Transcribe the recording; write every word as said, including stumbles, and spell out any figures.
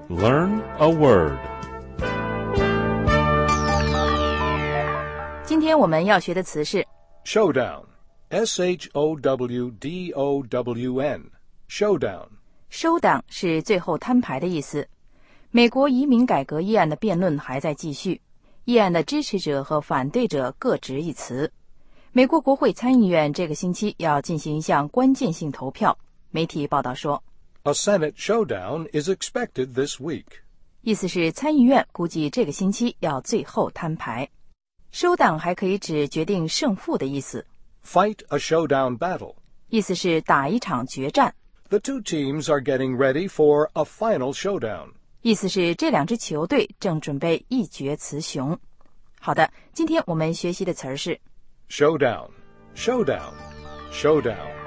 Learn a word. 今天我们要学的词是 Showdown. S H O W D O W N. Showdown. 收档，是最后摊牌的意思。美国移民改革议案的辩论还在继续，议案的支持者和反对者各执一词。美国国会参议院这个星期要进行一项关键性投票。媒体报道说 A Senate showdown is expected this week. 意思是参议院估计这个星期要最后摊牌。收档还可以指决定胜负的意思。 Fight a showdown battle. 意思是打一场决战。 The two teams are getting ready for a final showdown. 意思是这两支球队正准备一决雌雄。好的，今天我们学习的词儿是 Showdown, showdown, showdown.